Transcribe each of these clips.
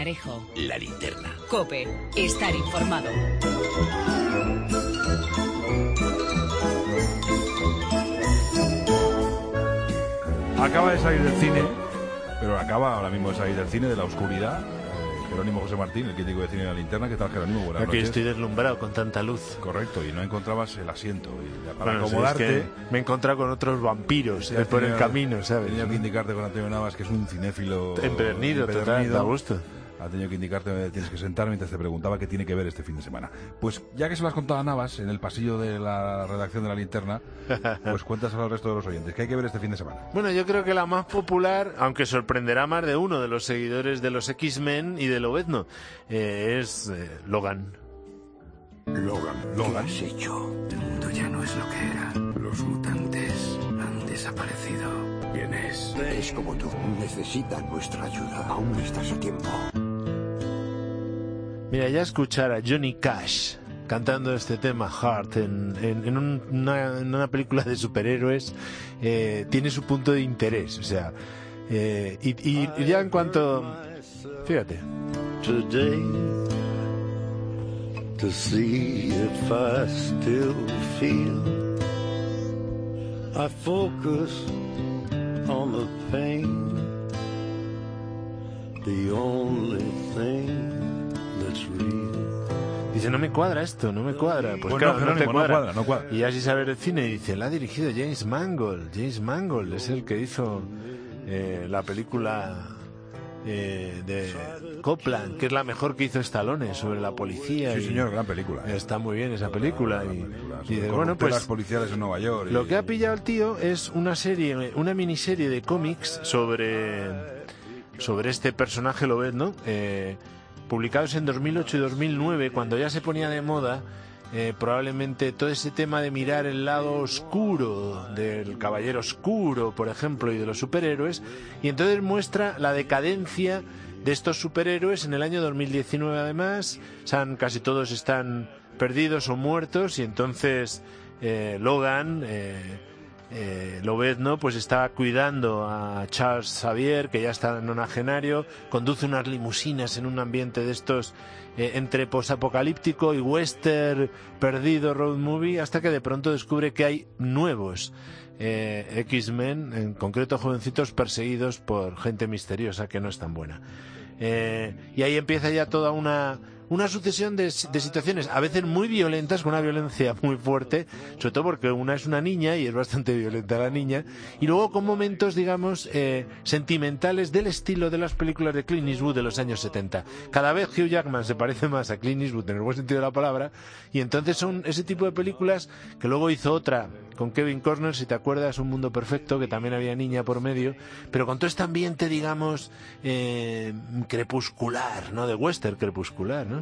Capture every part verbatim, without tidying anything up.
Melgarejo. La Linterna. COPE. Estar informado. Acaba de salir del cine, pero acaba ahora mismo de salir del cine, de la oscuridad. Jerónimo José Martín, el crítico de cine de La Linterna. ¿Qué tal, Jerónimo? Buenas Aquí noches. estoy deslumbrado con tanta luz. Correcto, y no encontrabas el asiento. Y para bueno, acomodarte... Sí, es que me he encontrado con otros vampiros eh, por el camino, ¿sabes? Tenía que indicarte con Antonio Navas, que es un cinéfilo... Empedernido, total, da gusto. Ha tenido que indicarte dónde tienes que sentar mientras te preguntaba qué tiene que ver este fin de semana. Pues ya que se lo has contado a Navas en el pasillo de la redacción de La Linterna, pues cuéntaselo al resto de los oyentes. ¿Qué hay que ver este fin de semana? Bueno, yo creo que la más popular, aunque sorprenderá más de uno de los seguidores de los X-Men y de Lobezno, eh, es eh, Logan. Logan, Logan. ¿Qué has hecho? El mundo ya no es lo que era. Los mutantes han desaparecido. ¿Quién es? Es como tú. Necesitan nuestra ayuda. Aún estás a tiempo. Mira, ya escuchar a Johnny Cash cantando este tema Heart en, en, en, un, una, en una película de superhéroes eh, tiene su punto de interés, o sea, eh, y, y, y ya en cuanto, fíjate. Today, to see if I still feel, I focus on the pain, the only thing that's real. Dice, no me cuadra esto, no me cuadra. Pues bueno, claro, no, no te no cuadra. cuadra, no cuadra. Y así saber el cine, y dice, la ha dirigido James Mangold. James Mangold es el que hizo eh, la película eh, de Copland, que es la mejor que hizo Stallone, sobre la policía. Sí, y señor, gran película. ¿eh? Está muy bien esa película. Gran y, película, y dice, con bueno, pues policiales en Nueva York. Y... lo que ha pillado el tío es una serie, una miniserie de cómics sobre, sobre este personaje Lobezno, eh, publicados en dos mil ocho y dos mil nueve, cuando ya se ponía de moda eh, probablemente todo ese tema de mirar el lado oscuro del Caballero Oscuro, por ejemplo, y de los superhéroes, y entonces muestra la decadencia de estos superhéroes en el año dos mil diecinueve. Además, San, casi todos están perdidos o muertos, y entonces eh, Logan eh, eh, Lobezno pues está cuidando a Charles Xavier, que ya está nonagenario, conduce unas limusinas en un ambiente de estos eh, entre posapocalíptico y western perdido, road movie, hasta que de pronto descubre que hay nuevos eh, X-Men, en concreto jovencitos perseguidos por gente misteriosa que no es tan buena. Eh, y ahí empieza ya toda una una sucesión de, de situaciones, a veces muy violentas, con una violencia muy fuerte, sobre todo porque una es una niña y es bastante violenta la niña, y luego con momentos, digamos, eh, sentimentales del estilo de las películas de Clint Eastwood de los años setenta. Cada vez Hugh Jackman se parece más a Clint Eastwood en el buen sentido de la palabra, y entonces son ese tipo de películas que luego hizo otra con Kevin Costner, si te acuerdas, Un Mundo Perfecto, que también había niña por medio, pero con todo este ambiente, digamos, eh, crepuscular, ¿no? De western crepuscular, ¿no?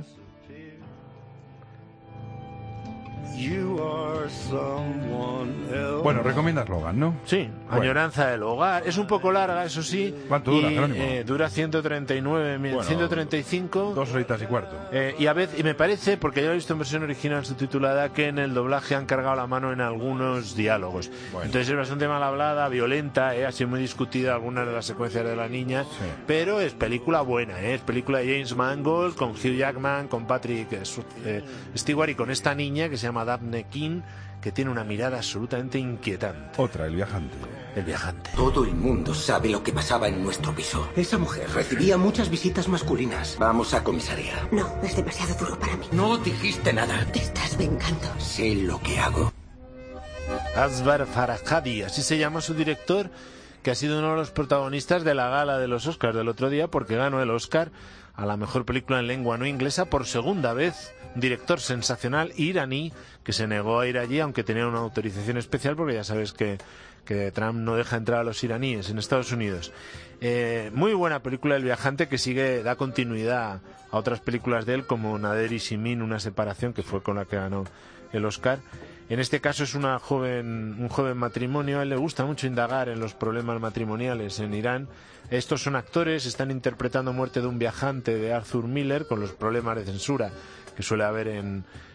Bueno, recomiendas Logan, ¿no? Sí, bueno. Añoranza del hogar. Es un poco larga, eso sí. ¿Cuánto dura, y, Jerónimo? eh, dura ciento treinta y nueve, bueno, ciento treinta y cinco. Dos horitas y cuarto. Eh, y a veces, y me parece, porque yo lo he visto en versión original subtitulada, que en el doblaje han cargado la mano en algunos diálogos. Bueno. Entonces es bastante mal hablada, violenta, eh, ha sido muy discutida algunas de las secuencias de la niña, sí. Pero es película buena, eh, es película de James Mangold, con Hugh Jackman, con Patrick eh, Stewart y con esta niña que se llama Daphne King, que tiene una mirada absolutamente inquietante. Otra, El Viajante. El Viajante. Todo el mundo sabe lo que pasaba en nuestro piso. Esa mujer recibía muchas visitas masculinas. Vamos a comisaría. No, es demasiado duro para mí. No dijiste nada. Te estás vengando. Sé lo que hago. Asghar Farhadi, así se llama su director, que ha sido uno de los protagonistas de la gala de los Oscars del otro día, porque ganó el Oscar a la mejor película en lengua no inglesa por segunda vez. Un director sensacional iraní que se negó a ir allí, aunque tenía una autorización especial, porque ya sabes que, que Trump no deja entrar a los iraníes en Estados Unidos. Eh, muy buena película El Viajante, que sigue, da continuidad a otras películas de él, como Nader y Simin, Una separación, que fue con la que ganó el Oscar. En este caso es una joven, un joven matrimonio. A él le gusta mucho indagar en los problemas matrimoniales en Irán. Estos son actores, están interpretando Muerte de un viajante de Arthur Miller, con los problemas de censura que suele haber en,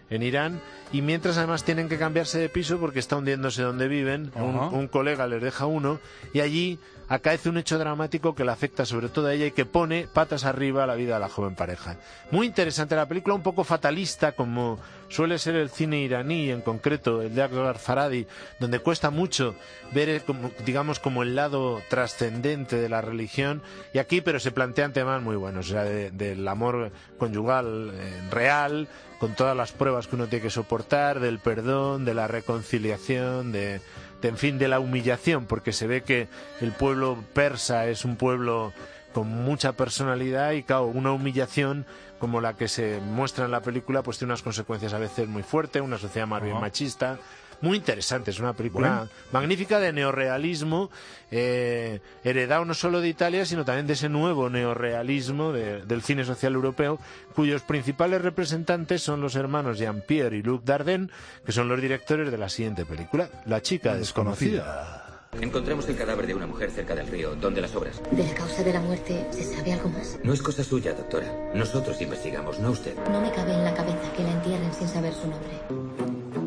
en Irán, y mientras además tienen que cambiarse de piso porque está hundiéndose donde viven, un, un colega les deja uno, y allí acaece un hecho dramático que le afecta sobre todo a ella y que pone patas arriba la vida de la joven pareja. Muy interesante la película, un poco fatalista, como suele ser el cine iraní, en concreto el de Akbar Farhadi, donde cuesta mucho ver, como, digamos, como el lado trascendente de la religión, y aquí, pero se plantean temas muy buenos, o sea, de, del amor conyugal eh, real, con todas las pruebas que uno tiene que soportar, del perdón, de la reconciliación, de, de en fin, de la humillación, porque se ve que el pueblo persa es un pueblo con mucha personalidad y, claro, una humillación como la que se muestra en la película pues tiene unas consecuencias a veces muy fuertes, una sociedad más bien machista. Muy interesante, es una película bueno. magnífica de neorrealismo, eh, heredado no solo de Italia, sino también de ese nuevo neorrealismo de, del cine social europeo, cuyos principales representantes son los hermanos Jean-Pierre y Luc Dardenne, que son los directores de la siguiente película, La chica desconocida. Encontramos el cadáver de una mujer cerca del río. ¿Dónde las obras? ¿De la causa de la muerte se sabe algo más? No es cosa suya, doctora. Nosotros investigamos, no usted. No me cabe en la cabeza que la entierren sin saber su nombre.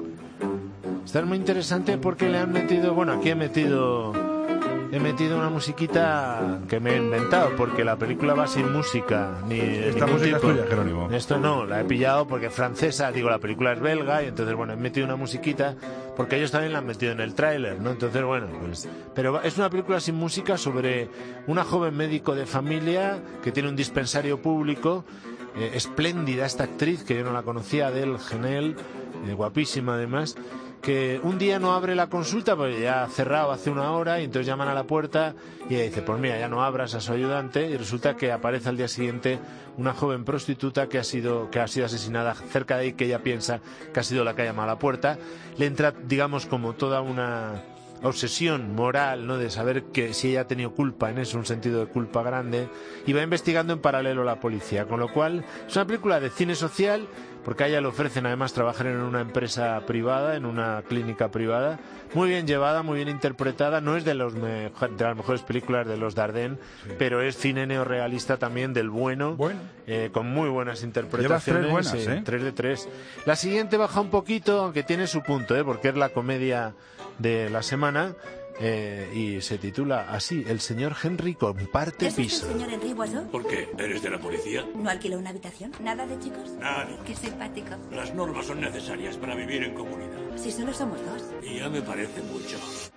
Está muy interesante porque le han metido, bueno, aquí he metido he metido una musiquita que me he inventado, porque la película va sin música ni esta música tipo. es tuya, Jerónimo. Esto no, la he pillado porque es francesa, digo, la película es belga, y entonces, bueno, he metido una musiquita porque ellos también la han metido en el tráiler, ¿no? Entonces, bueno, pues... Pero es una película sin música sobre una joven médico de familia que tiene un dispensario público, eh, espléndida esta actriz, que yo no la conocía, Adele Genel, eh, guapísima además, que un día no abre la consulta porque ya ha cerrado hace una hora, y entonces llaman a la puerta y ella dice, pues mira, ya no abras, a su ayudante, y resulta que aparece al día siguiente una joven prostituta que ha sido que ha sido asesinada cerca de ahí, que ella piensa que ha sido la que ha llamado a la puerta. Le entra, digamos, como toda una obsesión moral, ¿no?, de saber que si ella ha tenido culpa en eso, un sentido de culpa grande, y va investigando en paralelo la policía, con lo cual es una película de cine social, porque a ella le ofrecen además trabajar en una empresa privada, en una clínica privada, muy bien llevada, muy bien interpretada. No es de, los me de las mejores películas de los Dardenne, sí, pero es cine neorrealista también del bueno, bueno. Eh, con muy buenas interpretaciones. Llevas tres buenas, ¿eh? Tres de tres. La siguiente baja un poquito, aunque tiene su punto, ¿eh?, porque es la comedia de la semana. Eh, y se titula así: El señor Henry comparte ¿Es piso. el señor Henry Boisseau? ¿Por qué? ¿Eres de la policía? ¿No alquiló una habitación? ¿Nada de chicos? Nadie. Qué simpático. Las normas son necesarias para vivir en comunidad. Si solo somos dos. Y ya me parece mucho.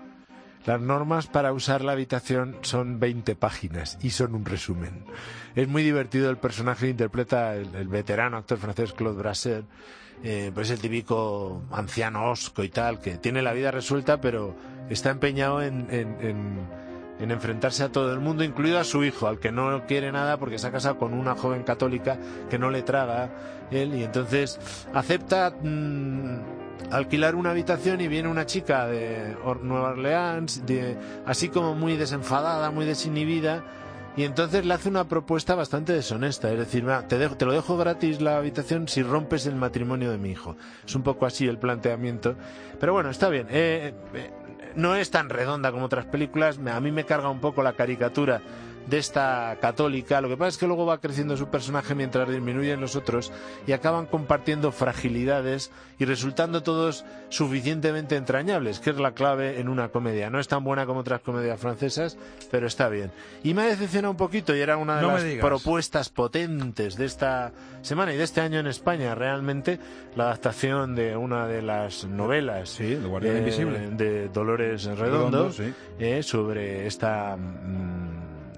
Las normas para usar la habitación son veinte páginas y son un resumen. Es muy divertido el personaje que interpreta el, el veterano actor francés Claude Brasseur. Eh, pues el típico anciano hosco y tal, que tiene la vida resuelta, pero está empeñado en, en, en, en enfrentarse a todo el mundo, incluido a su hijo, al que no quiere nada porque se ha casado con una joven católica que no le traga él, y entonces acepta mmm, alquilar una habitación, y viene una chica de Nueva Orleans, de, así como muy desenfadada, muy desinhibida, y entonces le hace una propuesta bastante deshonesta, es decir, te, dejo, te lo dejo gratis la habitación si rompes el matrimonio de mi hijo. Es un poco así el planteamiento, pero bueno, está bien. Eh, eh, no es tan redonda como otras películas, a mí me carga un poco la caricatura de esta católica. Lo que pasa es que luego va creciendo su personaje mientras disminuyen los otros, y acaban compartiendo fragilidades y resultando todos suficientemente entrañables, que es la clave en una comedia. No es tan buena como otras comedias francesas, pero está bien. Y me ha decepcionado un poquito, y era una de no las propuestas potentes de esta semana y de este año en España, realmente, la adaptación de una de las novelas, sí, El Guardián eh, Invisible, de Dolores Redondo, Redondo sí. eh, sobre esta... Mmm,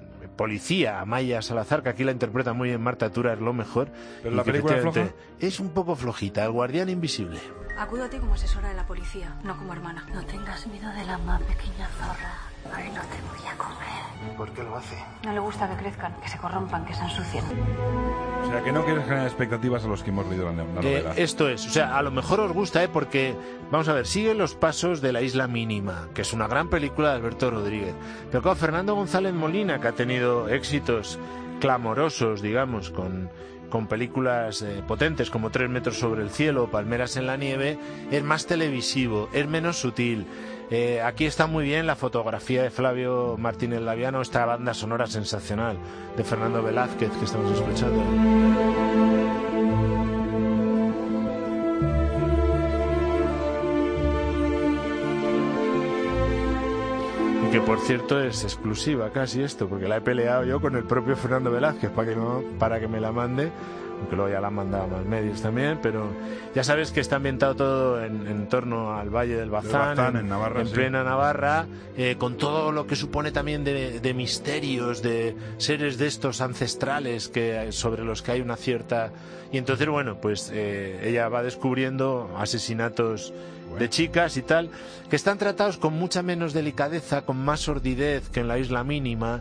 policía, Amaya Salazar, que aquí la interpreta muy bien Marta Tura, es lo mejor. ¿Pero la película es floja? Es un poco flojita, El Guardián Invisible. Acudo a ti como asesora de la policía, no como hermana. No tengas miedo de la más pequeña zorra. Ay, no te voy a comer. ¿Por qué lo hace? No le gusta que crezcan, que se corrompan, que se ensucien. O sea, que no quieres generar expectativas a los que hemos leído la, la novela. Eh, esto es, o sea, a lo mejor os gusta, ¿eh? Porque, vamos a ver, sigue los pasos de La Isla Mínima, que es una gran película de Alberto Rodríguez. Pero claro, Fernando González Molina, que ha tenido éxitos clamorosos, digamos, con... con películas eh, potentes como Tres metros sobre el cielo o Palmeras en la nieve, es más televisivo, es menos sutil. Eh, aquí está muy bien la fotografía de Flavio Martínez Laviano, esta banda sonora sensacional de Fernando Velázquez que estamos escuchando. que por cierto es exclusiva casi esto, porque la he peleado yo con el propio Fernando Velázquez para que, no, para que me la mande, aunque luego ya la han mandado a más medios también, pero ya sabes que está ambientado todo en, en torno al Valle del Bazán, Bazán, en, en Navarra, en sí. plena Navarra, eh, con todo lo que supone también de, de misterios, de seres de estos ancestrales que sobre los que hay una cierta... Y entonces, bueno, pues eh, ella va descubriendo asesinatos de chicas y tal, que están tratados con mucha menos delicadeza, con más sordidez que en La Isla Mínima.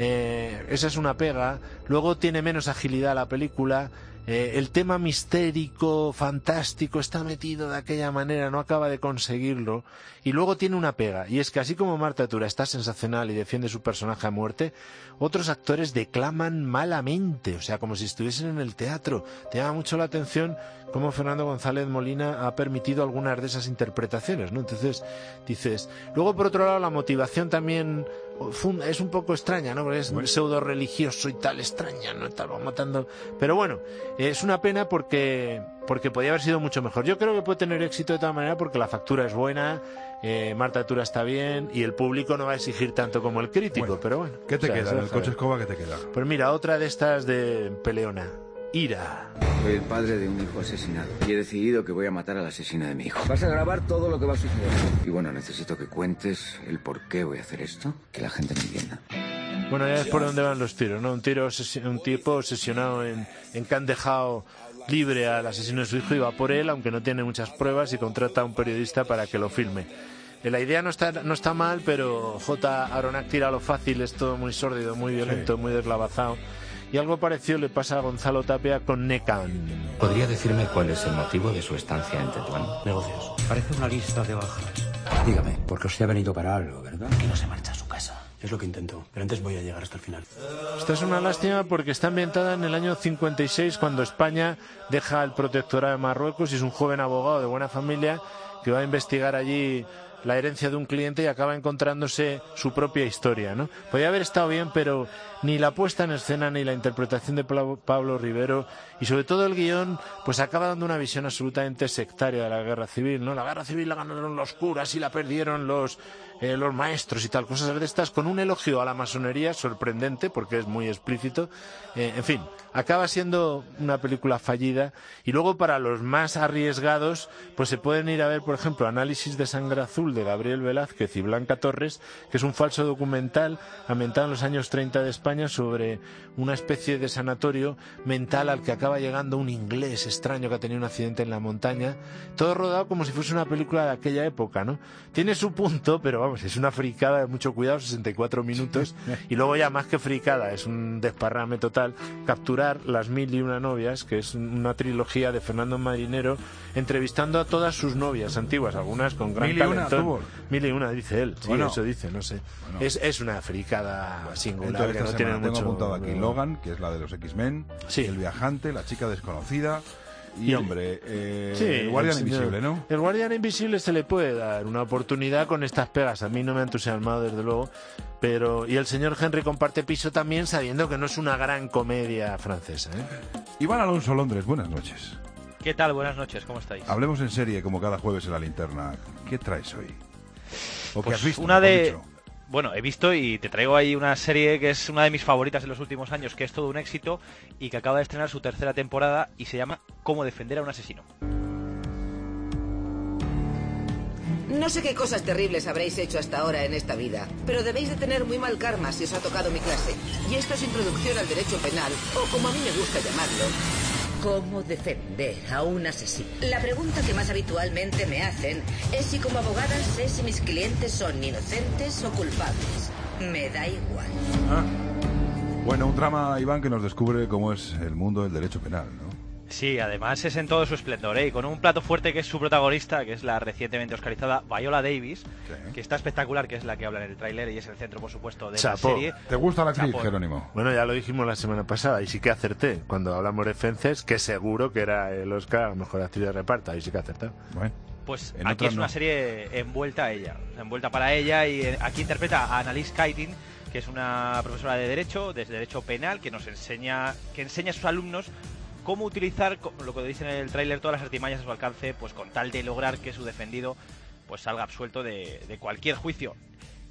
Eh, esa es una pega. Luego tiene menos agilidad la película. Eh, el tema mistérico, fantástico, está metido de aquella manera, no acaba de conseguirlo. Y luego tiene una pega, y es que así como Marta Tura está sensacional y defiende su personaje a muerte, otros actores declaman malamente, o sea, como si estuviesen en el teatro. Te llama mucho la atención cómo Fernando González Molina ha permitido algunas de esas interpretaciones, ¿no? Entonces, dices... Luego, por otro lado, la motivación también es un poco extraña, ¿no? Porque es bueno. pseudo religioso y tal, extraña, ¿no? Tal, va matando... Pero bueno, es una pena porque... porque podía haber sido mucho mejor. Yo creo que puede tener éxito de todas maneras porque la factura es buena, eh, Marta Tura está bien y el público no va a exigir tanto como el crítico, bueno, pero bueno. ¿Qué te o sea, queda? ¿El coche escoba qué te queda? Pues mira, otra de estas de peleona. Ira. Soy el padre de un hijo asesinado y he decidido que voy a matar al asesino de mi hijo. Vas a grabar todo lo que va a suceder. Y bueno, necesito que cuentes el por qué voy a hacer esto, que la gente me entienda. Bueno, ya es por dónde van los tiros, ¿no? Un, tiro obses- un tipo obsesionado en, en que han dejado libre al asesino de su hijo y va por él, aunque no tiene muchas pruebas, y contrata a un periodista para que lo filme. Eh, la idea no está, no está mal, pero J. Aronac tira a lo fácil, es todo muy sórdido, muy violento, sí. muy deslavazado. Y algo parecido le pasa a Gonzalo Tapia con Necan. ¿Podría decirme cuál es el motivo de su estancia en Tetuán? Negocios. Parece una lista de bajas. Dígame, porque usted ha venido para algo, ¿verdad? Que no se marcha a su casa. Es lo que intento, pero antes voy a llegar hasta el final. Esta es una lástima porque está ambientada en el año cincuenta y seis, cuando España deja el protectorado de Marruecos, y es un joven abogado de buena familia que va a investigar allí la herencia de un cliente y acaba encontrándose su propia historia, ¿no? Podría haber estado bien, pero ni la puesta en escena ni la interpretación de Pablo Rivero y sobre todo el guión, pues acaba dando una visión absolutamente sectaria de la guerra civil, ¿no? La guerra civil la ganaron los curas y la perdieron los eh, los maestros y tal, cosas de estas, con un elogio a la masonería sorprendente porque es muy explícito. Eh, en fin, acaba siendo una película fallida. Y luego, para los más arriesgados, pues se pueden ir a ver, por ejemplo, Análisis de Sangre Azul de Gabriel Velázquez y Blanca Torres, que es un falso documental ambientado en los años treinta de España sobre una especie de sanatorio mental al que acaba llegando un inglés extraño que ha tenido un accidente en la montaña. Todo rodado como si fuese una película de aquella época, ¿no? Tiene su punto, pero vamos, es una fricada de mucho cuidado, sesenta y cuatro minutos, y luego ya más que fricada, es un desparrame total, capturar las mil y una novias, que es una trilogía de Fernando Marinero, entrevistando a todas sus novias antiguas, algunas con gran mil y una talentón. tuvo. Mil y una, dice él. Sí, bueno, eso dice, no sé. Bueno. Es, es una fricada singular. Entonces, que no tiene tengo mucho... apuntado aquí Logan, que es la de los X-Men, sí. El viajante, La chica desconocida... Y, hombre, eh, sí, el Guardián el Invisible, ¿no? El Guardián Invisible se le puede dar una oportunidad con estas pegas. A mí no me ha entusiasmado, desde luego. Pero y el señor Henry comparte piso también, sabiendo que no es una gran comedia francesa, ¿eh? Iván Alonso Londres, buenas noches. ¿Qué tal? Buenas noches, ¿cómo estáis? Hablemos en serie, como cada jueves en La Linterna. ¿Qué traes hoy? ¿O pues qué has visto? Una de... Bueno, he visto y te traigo ahí una serie que es una de mis favoritas en los últimos años, que es todo un éxito y que acaba de estrenar su tercera temporada y se llama Cómo defender a un asesino. No sé qué cosas terribles habréis hecho hasta ahora en esta vida, pero debéis de tener muy mal karma si os ha tocado mi clase. Y esto es introducción al derecho penal, o como a mí me gusta llamarlo, ¿cómo defender a un asesino? La pregunta que más habitualmente me hacen es si como abogada sé si mis clientes son inocentes o culpables. Me da igual. Ah. Bueno, un drama, Iván, que nos descubre cómo es el mundo del derecho penal, ¿no? Sí, además es en todo su esplendor, ¿eh? Y con un plato fuerte que es su protagonista, que es la recientemente oscarizada Viola Davis, sí. que está espectacular, que es la que habla en el tráiler y es el centro, por supuesto, de Chapó. la serie. ¿Te gusta la actriz, Chapó. Jerónimo? Bueno, ya lo dijimos la semana pasada, y sí que acerté. Cuando hablamos de Fences, que seguro que era el Oscar a Mejor Actriz de Reparto, ahí sí que acerté. Bueno. Pues en aquí es no. una serie envuelta a ella, envuelta para ella, y aquí interpreta a Annalise Keating, que es una profesora de Derecho, de Derecho Penal, que nos enseña, que enseña a sus alumnos cómo utilizar, lo que dice en el tráiler, todas las artimañas a su alcance, pues con tal de lograr que su defendido pues salga absuelto de, de cualquier juicio.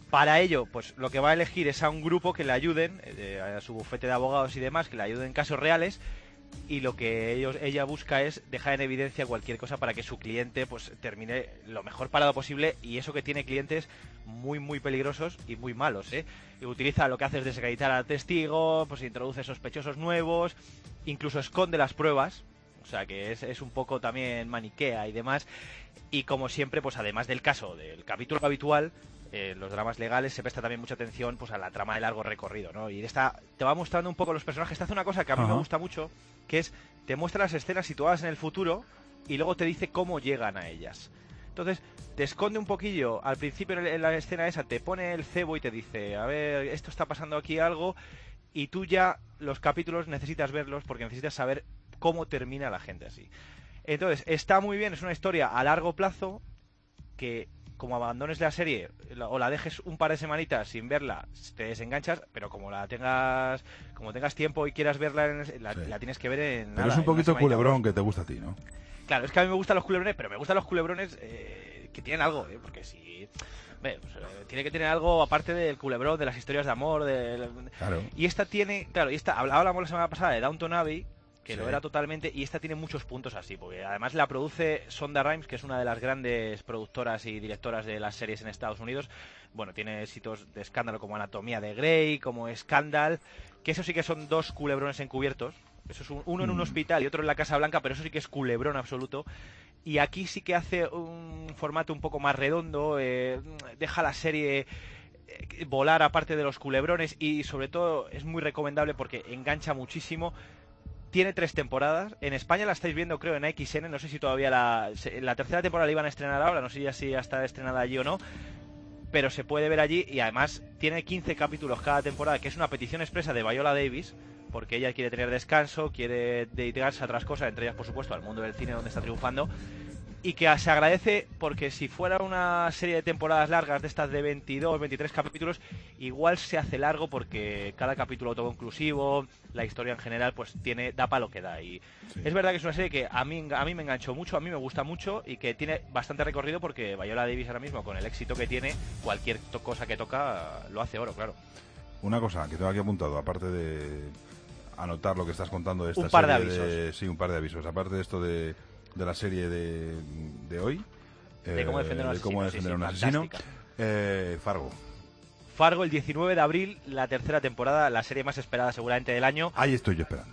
Para ello, pues lo que va a elegir es a un grupo que le ayuden, eh, a su bufete de abogados y demás, que le ayuden en casos reales, y lo que ellos ella busca es dejar en evidencia cualquier cosa para que su cliente pues termine lo mejor parado posible, y eso que tiene clientes muy muy peligrosos y muy malos, ¿eh? Y utiliza lo que hace es desacreditar al testigo, pues introduce sospechosos nuevos, incluso esconde las pruebas, o sea que es, es un poco también maniquea y demás, y como siempre, pues además del caso del capítulo habitual, eh, los dramas legales, se presta también mucha atención pues a la trama de largo recorrido, ¿no? Y esta te va mostrando un poco los personajes. Te hace una cosa que a mí Ajá. me gusta mucho, que es, te muestra las escenas situadas en el futuro y luego te dice cómo llegan a ellas. Entonces, te esconde un poquillo, al principio en la escena esa, te pone el cebo y te dice, a ver, esto está pasando aquí algo, y tú ya los capítulos necesitas verlos porque necesitas saber cómo termina la gente así. Entonces, está muy bien, es una historia a largo plazo que, como abandones la serie o la dejes un par de semanitas sin verla, te desenganchas, pero como la tengas como tengas tiempo y quieras verla, en, la, sí. la tienes que ver en Pero nada, es un poquito en culebrón que te gusta a ti, ¿no? Claro, es que a mí me gustan los culebrones, pero me gustan los culebrones eh, que tienen algo, ¿eh? Porque si... Ve, pues, eh, tiene que tener algo aparte del culebrón, de las historias de amor, de... Claro. Y esta tiene... Claro, y esta... Hablábamos la semana pasada de Downton Abbey, que sí. lo era totalmente, y esta tiene muchos puntos así, porque además la produce Shonda Rhimes, que es una de las grandes productoras y directoras de las series en Estados Unidos. Bueno, tiene éxitos de escándalo como Anatomía de Grey, como Scandal, que eso sí que son dos culebrones encubiertos. Eso es un, uno en un hospital y otro en la Casa Blanca, pero eso sí que es culebrón absoluto. Y aquí sí que hace un formato un poco más redondo, eh, deja la serie eh, volar aparte de los culebrones, y sobre todo es muy recomendable porque engancha muchísimo. Tiene tres temporadas. En España la estáis viendo, creo, en A X N. No sé si todavía la... La tercera temporada la iban a estrenar ahora. No sé ya si ya está estrenada allí o no. Pero se puede ver allí. Y además tiene quince capítulos cada temporada, que es una petición expresa de Viola Davis, porque ella quiere tener descanso, quiere dedicarse a otras cosas, entre ellas, por supuesto, al mundo del cine, donde está triunfando. Y que se agradece porque si fuera una serie de temporadas largas de estas de veintidós, veintitrés capítulos, igual se hace largo porque cada capítulo autoconclusivo, la historia en general, pues tiene da para lo que da. Y sí. Es verdad que es una serie que a mí, a mí me enganchó mucho, a mí me gusta mucho y que tiene bastante recorrido porque Viola Davis ahora mismo, con el éxito que tiene, cualquier to- cosa que toca lo hace oro, claro. Una cosa que tengo aquí apuntado, aparte de anotar lo que estás contando de esta un par serie de avisos. De, sí, un par de avisos. Aparte de esto de, de la serie de, de hoy, de cómo defender a un de cómo asesino, defender sí, a sí, un asesino, eh, Fargo. Fargo, el diecinueve de abril, la tercera temporada, la serie más esperada seguramente del año. Ahí estoy yo esperando.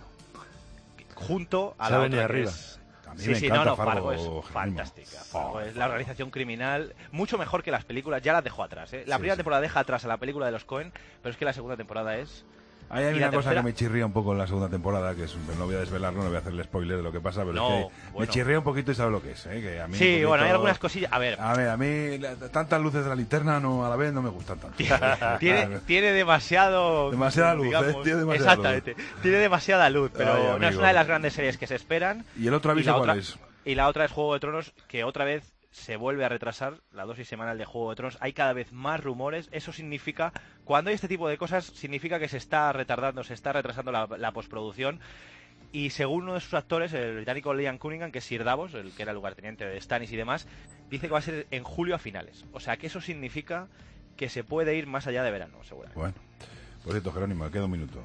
Junto a Se la ha otra venido que arriba. es... A mí Sí, me sí, encanta no, no, Fargo, Fargo es Jerónimo. fantástica. Fargo Oh, es la organización criminal, mucho mejor que las películas, ya las dejó atrás, ¿eh? La sí, primera sí. temporada deja atrás a la película de los Coen, pero es que la segunda temporada es... Ahí hay Y una la cosa tercera- que me chirría un poco en la segunda temporada, que es, no voy a desvelarlo, no voy a hacer el spoiler de lo que pasa, pero No, es que me bueno. chirría un poquito y sabe lo que es, ¿eh? Que a mí Sí, un poquito- bueno, hay algunas cosillas... A ver, A ver, a mí la- tantas luces de la linterna no a la vez no me gustan tanto. tiene, tiene demasiado... Demasiada luz, digamos, ¿eh? Tiene demasiada exactamente, tiene demasiada luz, pero Ay, no es amigo. una de las grandes series que se esperan. ¿Y el otro aviso y la cuál otra, es? Y la otra es Juego de Tronos, que otra vez se vuelve a retrasar la dosis semanal de Juego de Tronos. Hay cada vez más rumores. Eso significa, cuando hay este tipo de cosas, significa que se está retardando, se está retrasando la, la postproducción. Y según uno de sus actores, el británico Liam Cunningham, que es Sir Davos, el que era el lugarteniente de Stannis y demás, dice que va a ser en julio a finales. O sea que eso significa que se puede ir más allá de verano, seguramente. Bueno, por cierto, Jerónimo, me queda un minuto.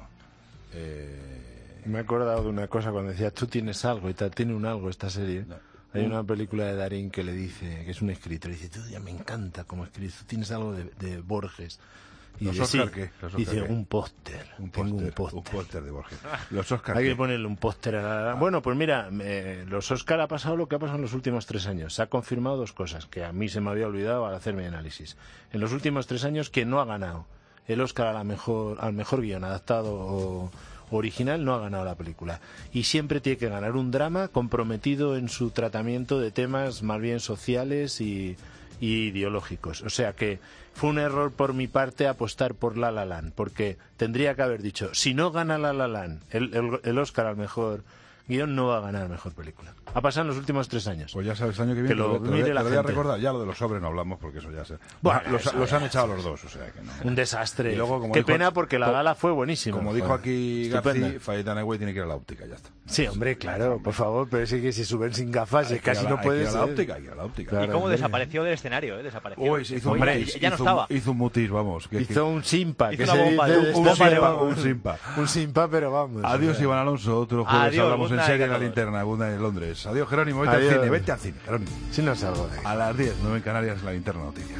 Eh... Me he acordado de una cosa cuando decía, tú tienes algo y tal, tiene un algo esta serie. No. Hay una película de Darín que le dice, que es un escritor, y dice, tú ya me encanta como escritor, tú tienes algo de, de Borges. Y ¿Los dice, Oscar sí. qué? ¿Los Dice, Oscar qué? un póster. Un Tengo póster, un póster. un póster de Borges. Los Oscar Hay ¿qué? que ponerle un póster a la... Bueno, pues mira, eh, los Oscar ha pasado lo que ha pasado en los últimos tres años. Se ha confirmado dos cosas que a mí se me había olvidado al hacer mi análisis. En los últimos tres años, que no ha ganado el Oscar a la mejor, al mejor guión adaptado o original, no ha ganado la película. Y siempre tiene que ganar un drama comprometido en su tratamiento de temas más bien sociales y, y ideológicos. O sea que fue un error por mi parte apostar por La La Land, porque tendría que haber dicho, si no gana La La Land el, el, el Oscar al mejor guión no va a ganar mejor película. Ha pasado en los últimos tres años. Pues ya sabes, el año que viene que lo te, te, mire te, la te voy a gente. recordar, ya lo de los sobres no hablamos porque eso ya se... Bueno, los, eso los ya, han echado eso los dos, o sea que no. Un desastre. Y luego, como Qué dijo- pena porque la co- gala fue buenísima. Como dijo Joder. aquí Estupenda. Garci, Faye Dunaway tiene que ir a la óptica, ya está. Sí, hombre, claro, por favor, pero es que si suben sin gafas Hay es que ir a casi la- no hay que puede ir a la ser. óptica, hay que ir a la óptica. Claro, y cómo hombre. desapareció del escenario, ¿eh? Desapareció. Uy, sí, hizo, un Hombre, mutis, ya no hizo, estaba. un- hizo un mutis, vamos. que- que- Hizo un simpa. Hizo que una se bomba dice de- de un esta simpa, forma. un simpa. Un simpa, pero vamos. Adiós, o sea. Iván Alonso. Otro jueves Adiós, hablamos good en night serie a en la todos. linterna, Good Night en Londres. Adiós, Jerónimo. Vete Adiós. al cine, vete al cine, Jerónimo. Si no salgo de ahí. A las diez, nueve en Canarias, en la linterna noticias.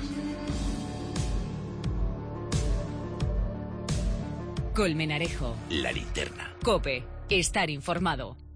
Colmenarejo. La linterna. Cope. Estar informado.